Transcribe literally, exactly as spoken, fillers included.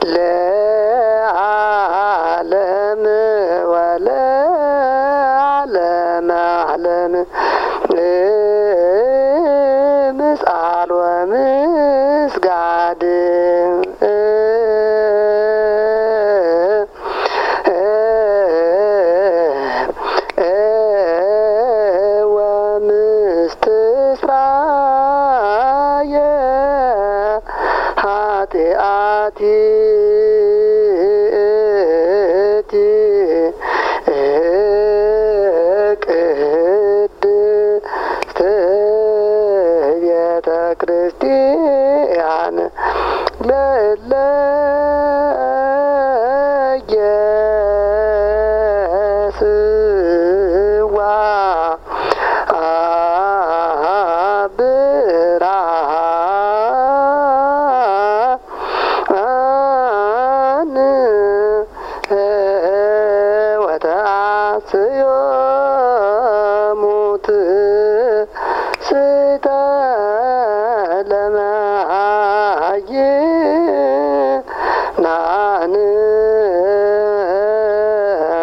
ለዓለም ወለዓለም ዓለም ምጽአል ወምስጋድ ወምስትስራየ ኃጢአቲ ቅድስት ቤተ ክርስቲያን ለእለ የስዋ ብርሃን ወተአስዮ ሙት ስተ ለመሃይም